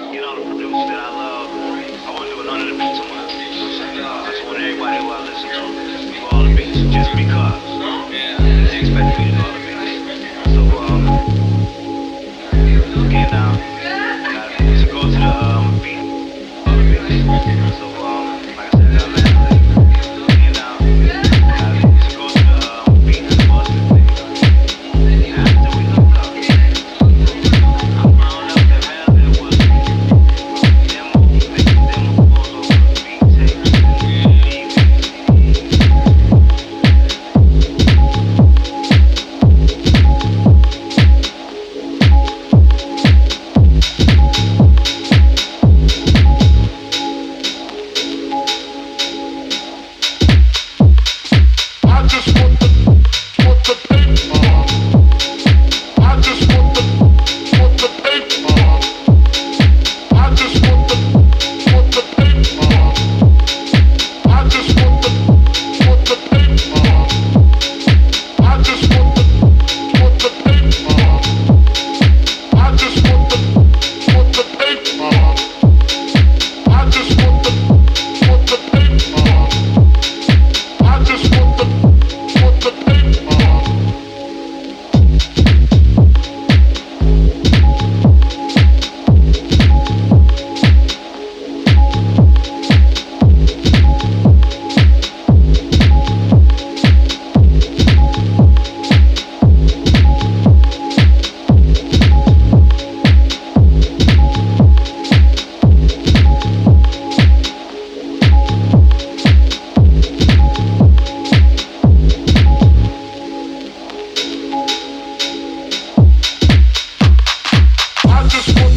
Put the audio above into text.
Get all the producers that I love. I want to do none of the beats on my beats. I just want everybody who I listen to do all the beats just because. They expect me to do all the beats. So, get down. To go to the beat. All the beats. So, like I said, get down. To go to the beat. After we look up. I found out that Melvin was demo, making demos over beat tapes and DVDs. I just want the paper. I just want the paper. I just want the paper. I just want the paper. I just want the paper. I just want the paper. I just want the paper. I just want the paper. I just want